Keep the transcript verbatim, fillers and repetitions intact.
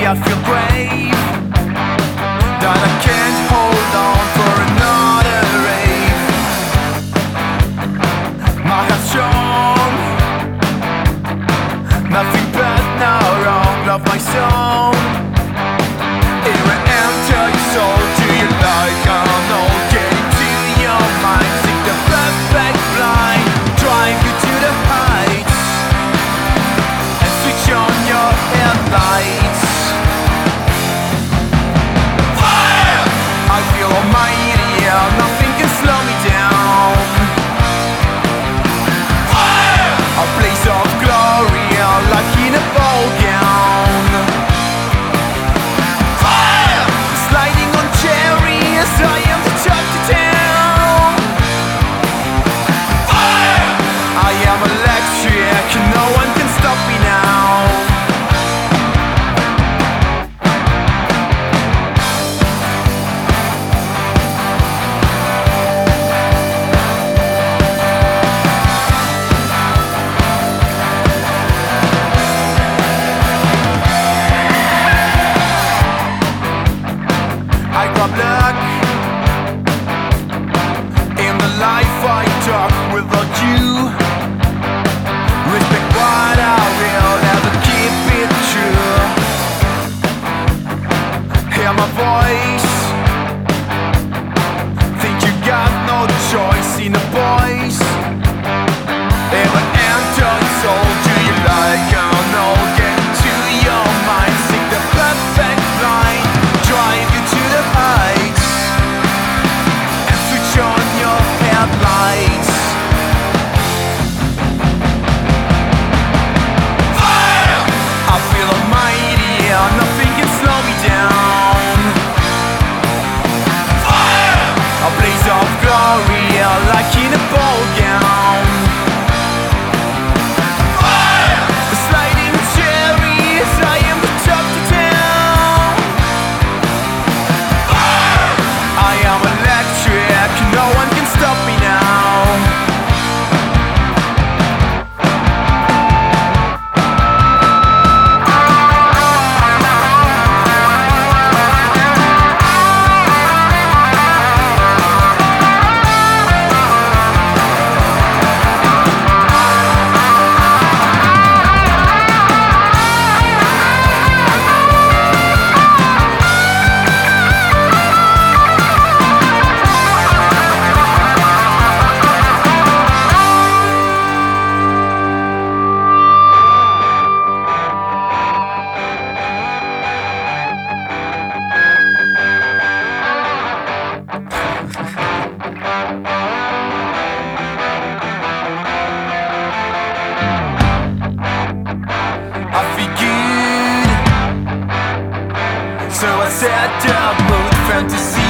I feel brave, that I can't hold on for another rave. My heart's strong, nothing but now wrong, love my song. Here I am, tell your soul, do you like I'm no get into your mind, seek the perfect blind, drive you to the heights, and switch on your headlights. Fire! I feel almighty, yeah, nothing can slow me down. Fire! A blaze of glory, yeah, like in a ball gown. Fire! Sliding on cherries, I am the top to town. Fire! I am electric, no one can stop me now. I got luck in the life I talk without you. Respect what I will, never keep it true. Hear my voice, think you got no choice in the boys. Ever enter your soul, do you like or no? Get into your mind, seek the perfect line, drive you to the heights, and switch on your headlights. Fire! I feel almighty, yeah, nothing can slow me down. Fire! A blaze of glory, yeah, like in a ball gown. Fire! The sliding cherries, I am the top to town. I am electric, no one can stop me now. I feel good, so I set the mood fantasy.